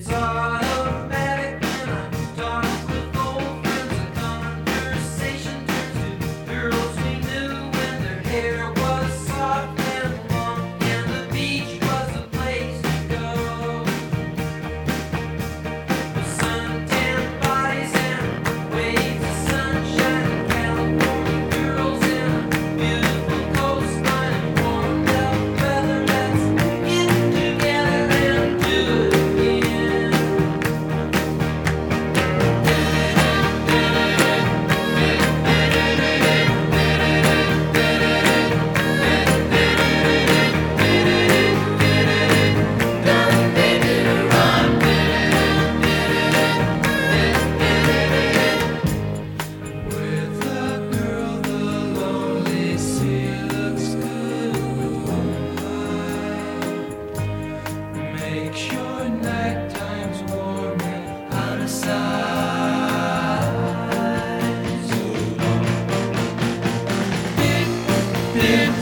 It's automatic when I talk with old friends. The conversation turns to girls we knew when their hair was soft and long, and the beach was the place to go. The suntan bodies and waves of sunshine, California girls in a beautiful coastline, and warmed up weather. Let's get together and do it again. With a girl, the lonely sea looks good with moonlight. Makes your night times warm and out of sight. So long. Big, big